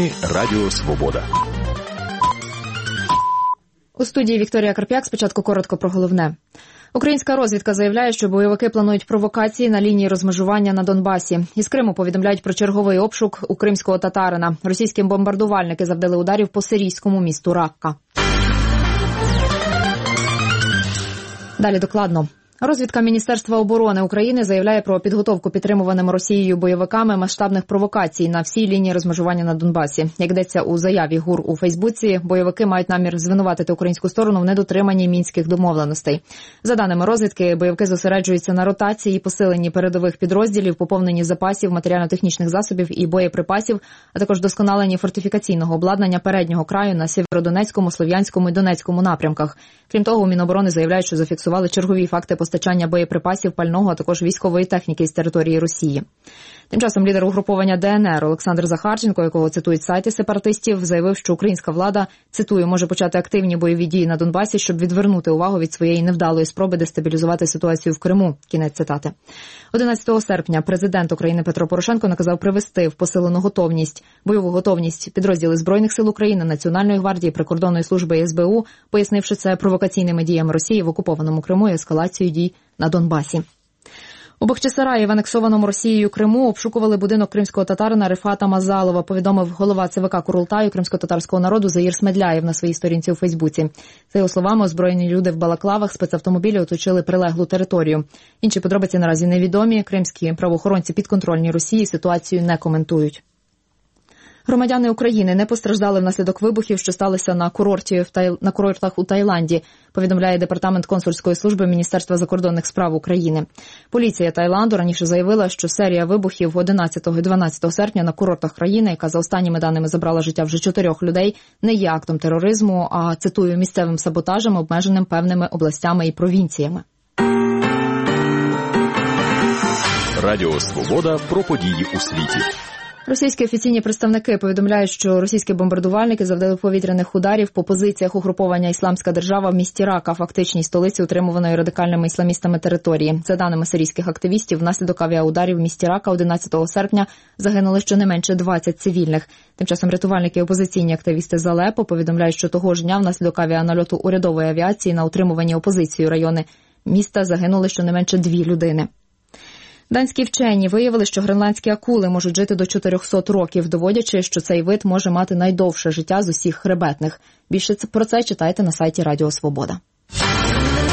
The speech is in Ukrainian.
Новини Радіо Свобода. У студії Вікторія Карп'як. Спочатку коротко про головне. Українська розвідка заявляє, що бойовики планують провокації на лінії розмежування на Донбасі. Із Криму повідомляють про черговий обшук у кримського татарина. Російські бомбардувальники завдали ударів по сирійському місту Ракка. Далі докладно. Розвідка Міністерства оборони України заявляє про підготовку підтримуваними Росією бойовиками масштабних провокацій на всій лінії розмежування на Донбасі. Як йдеться у заяві ГУР у Фейсбуці, бойовики мають намір звинуватити українську сторону в недотриманні мінських домовленостей. За даними розвідки, бойовики зосереджуються на ротації і посиленні передових підрозділів, поповненні запасів, матеріально-технічних засобів і боєприпасів, а також досконаленні фортифікаційного обладнання переднього краю на Сєвєродонецькому, Слов'янському і Донецькому напрямках. Крім того, у Міноборони заявляють, що зафіксували чергові факти постачання боєприпасів, пального, а також військової техніки з території Росії. Тим часом лідер угруповання ДНР Олександр Захарченко, якого цитують сайти сепаратистів, заявив, що українська влада, цитую, може почати активні бойові дії на Донбасі, щоб відвернути увагу від своєї невдалої спроби дестабілізувати ситуацію в Криму. Кінець цитати. 11 серпня президент України Петро Порошенко наказав привести в посилену готовність, бойову готовність підрозділи Збройних сил України, Національної гвардії, прикордонної служби і СБУ, пояснивши це провокаційними діями Росії в окупованому Криму і ескалацією дій на Донбасі. У Бахчисараї в анексованому Росією Криму обшукували будинок кримського татарина Рифата Мазалова, повідомив голова ЦВК Курултаю кримськотатарського народу Заїр Смедляєв на своїй сторінці у Фейсбуці. За його словами, озброєні люди в балаклавах спецавтомобілі оточили прилеглу територію. Інші подробиці наразі невідомі. Кримські правоохоронці підконтрольні Росії ситуацію не коментують. Громадяни України не постраждали внаслідок вибухів, що сталися на курортах у Таїланді, повідомляє Департамент консульської служби Міністерства закордонних справ України. Поліція Таїланду раніше заявила, що серія вибухів 11 і 12 серпня на курортах країни, яка за останніми даними забрала життя вже 4 людей, не є актом тероризму, а, цитую, місцевим саботажем, обмеженим певними областями і провінціями. Радіо Свобода про події у світі. Російські офіційні представники повідомляють, що російські бомбардувальники завдали повітряних ударів по позиціях угруповання «Ісламська держава» в місті Рака, фактичній столиці утримуваної радикальними ісламістами території. За даними сирійських активістів, внаслідок авіаударів в місті Рака 11 серпня загинули щонайменше 20 цивільних. Тим часом рятувальники і опозиційні активісти з Алепо повідомляють, що того ж дня внаслідок авіанальоту урядової авіації на утримувані опозицією райони міста загинули щонайменше 2 людини. Данські вчені виявили, що гренландські акули можуть жити до 400 років, доводячи, що цей вид може мати найдовше життя з усіх хребетних. Більше про це читайте на сайті Радіо Свобода.